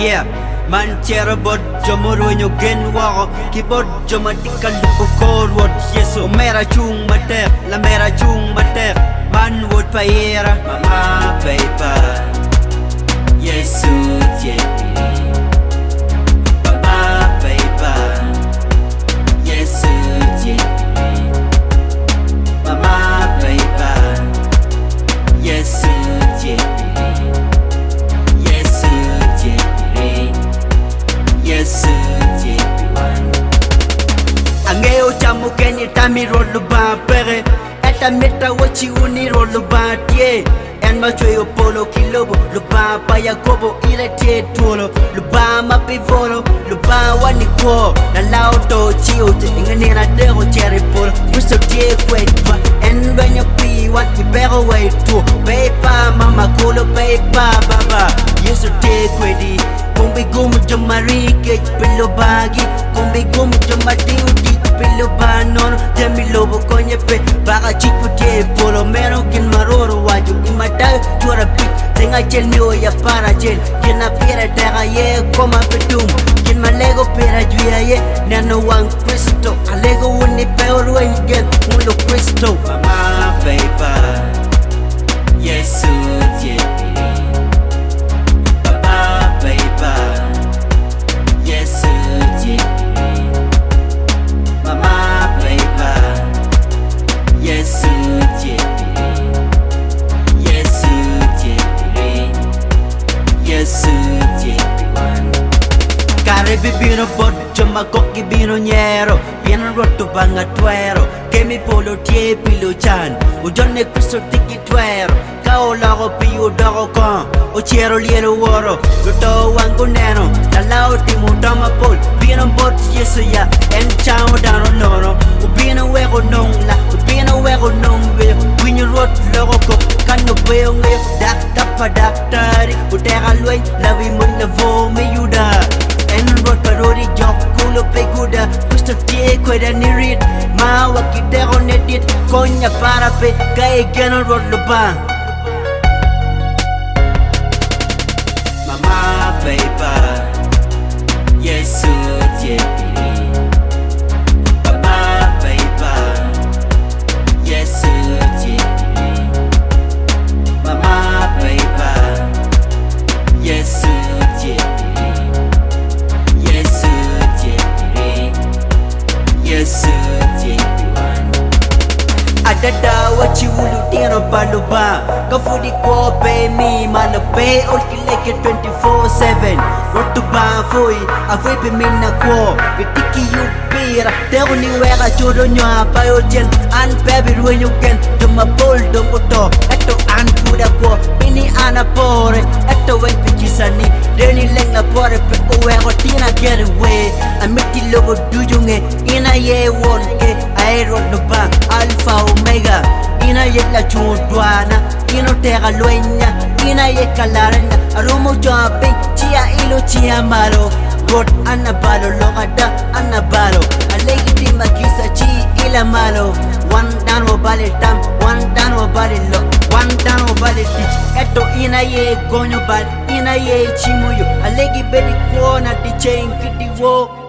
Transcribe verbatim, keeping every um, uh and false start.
Yeah, man chera bot jomoro nyo gen wako keyboard jomatika lupo cold word yeso mera chung mater la mera chung mater man would payera mama paper yesu jepi mama paper yesu jepi mama paper yesu jepi Angeo chamu kenyi tami rolu ba pere Eta meta wachi uni rolu ba tie En machoyo polo kilobo Luba pa yakobo ile tie tuolo Luba mapi volo Luba wani kwa Na lao to chio te inganira dero cherry polo Kristo tie kwepa En venyo pi wat ibero way tu Pepa mama kulo pepa baba Yesu tie kwedi Kumbi gumu jomari kech pilo bagi Kumbi gumu jomadi uti pilo banono Jemi lobo konye pe Baka chiku tie polo Mero kin maroro waju Imadayo tuara bit Tenga chel mio ya para chel Kina pira daga ye koma pedum Kin malego pira juya ye Nano wang Kristo Alego uni peoru engen Mulo Kristo Mama paper Yesu jepi Bibino bot choma koki bino nyero Piano roto banga tuero Kemi polo tie pilo chan Ujone Kristo tiki tuero Kao lago piyo dago kon Ochiero liero woro Luto wangu neno Talao timu dama pol Bino bot yeso ya En chao dano nono Ubino wego nong la Ubino wego nong veo Winyo rot logo ko Kano veo ngayo Dak tapa dak tari Utega luen Lavi mun la vo me yuda En rot parodi jok kulo pe kuda Kristo tie kweda ni rit Ma wakidero nedit Konya para pe Kaya geno rot lupa Mama paper Yesu jepi Mama paper Yesu jepi Mama paper Yesu jepi Adada wachi ulu tino baluba Kafudi ko pe mi malape Olki leke twenty-four seven Rotu ba fui Afui pe mina ko Vitiki yu pira Teo ni wega churo nyoa Payo jen An baby ruenyo gen Duma bol dongo to Eto an fuda ko Pini ana pore Eto weng pichisani Deni lenga pore Peko wego tina get away Ameti logo dujunge Ina ye won ke Aero no ba Alpha Omega Ina ye la chudwana Ino tega luenya Ina ye kalaranya Arumo jumping Chia ilo chia malo God anabalo Logada anabalo Alegi di magisa chi ila malo One down wabali tam One down wabali lo One down wabali teach Eto ina ye gonyo bal Ina ye chimuyo Alegi bedi kuona di chain kiti wo